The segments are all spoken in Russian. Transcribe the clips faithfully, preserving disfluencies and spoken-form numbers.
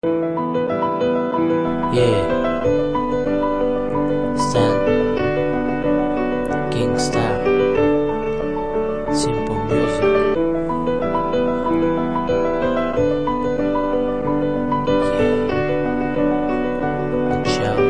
Yeah, Stan, Kingstar, Simple Music. Yeah, начало.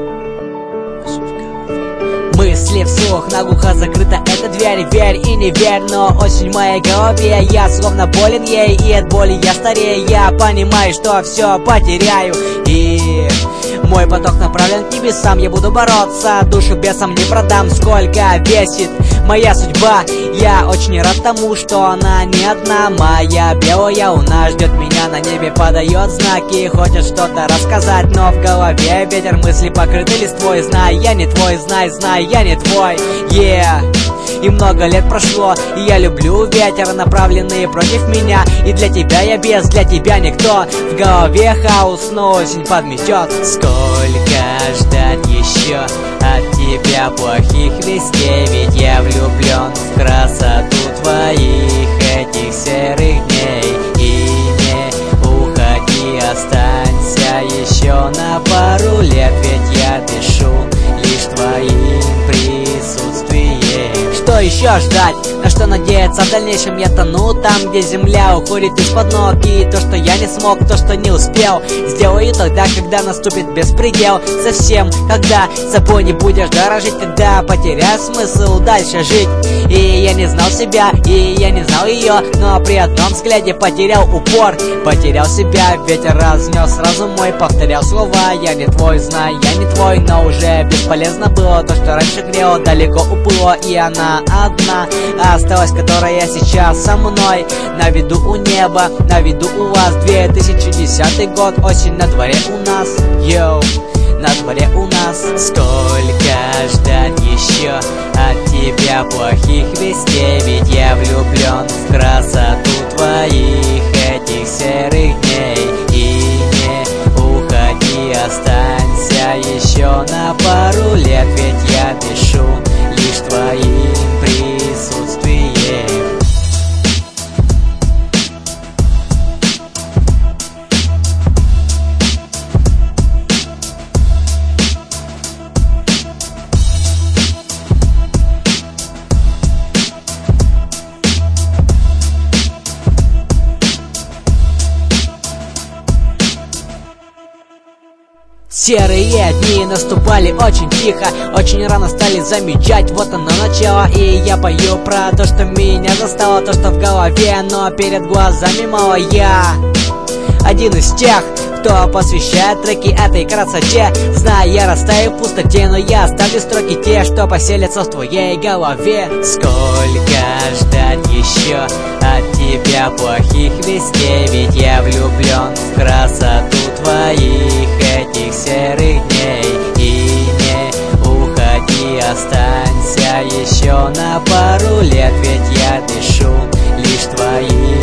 Мысли вслух, наглухо закрыта эта дверь. Верь и не верь, но осень в моей голове. Я словно болен ей, и от боли я старею. Я понимаю, что все потеряю, и мой поток направлен к небесам. Я буду бороться, душу бесам не продам. Сколько весит моя судьба, я очень рад тому, что она не одна. Моя белая луна ждет меня на небе, подает знаки, хочет что-то рассказать, но в голове ветер, мысли покрыты листвой. Знай, я не твой, знай, знай, я не твой. Yeah. И много лет прошло, и я люблю ветер, направленный против меня. И для тебя я без, для тебя никто. В голове хаос, но осень подметет. Сколько ждать еще от тебя плохих вестей? Ведь я влюблен в красоту твоих этих серых дней. И не уходи, останься еще на пару лет, ведь я дышу лишь твоим присутствием. Что еще ждать? На что надеяться в дальнейшем? Я тону там, где земля уходит из-под ног. И то, что я не смог, то, что не успел, сделаю тогда, когда наступит беспредел. Совсем, когда собой не будешь дорожить, когда потеряешь смысл дальше жить. И я не знал себя, и я не знал ее, но при одном взгляде потерял упор. Потерял себя, ветер разнес разум мой, повторял слова: я не твой, знай, я не твой. Но уже бесполезно было то, что раньше грело, далеко уплыло, и она одна осталась, которая сейчас со мной. На виду у неба, на виду у вас. Две тысячи десятый год, осень на дворе у нас. Йоу, на дворе у нас. Сколько ждать еще от тебя плохих вестей? Ведь я влюблен в красоту твоих этих серых дней. И не уходи, останься еще на пару лет, ведь я дышу лишь твоим присутствием. Серые дни наступали очень тихо, очень рано стали замечать, вот оно начало. И я пою про то, что меня застало, то, что в голове, но перед глазами мало. Я один из тех, кто посвящает треки этой красоте. Знаю, я растаю в пустоте, но я оставлю строки те, что поселятся в твоей голове. Сколько ждать еще от тебя плохих вестей? Ведь я влюблен в красоту твоих этих серых дней. И не уходи, останься еще на пару лет, ведь я дышу лишь твоим